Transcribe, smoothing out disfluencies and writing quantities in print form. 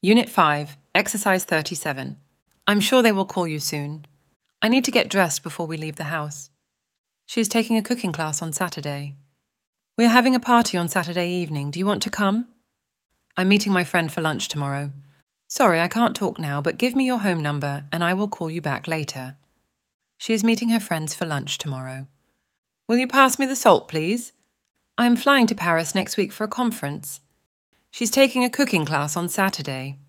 Unit 5, Exercise 37. I'm sure they will call you soon. I need to get dressed before we leave the house. She is taking a cooking class on Saturday. We are having a party on Saturday evening. Do you want to come? I'm meeting my friend for lunch tomorrow. Sorry, I can't talk now, but give me your home number and I will call you back later. She is meeting her friends for lunch tomorrow. Will you pass me the salt, please? I am flying to Paris next week for a conference. She's taking a cooking class on Saturday.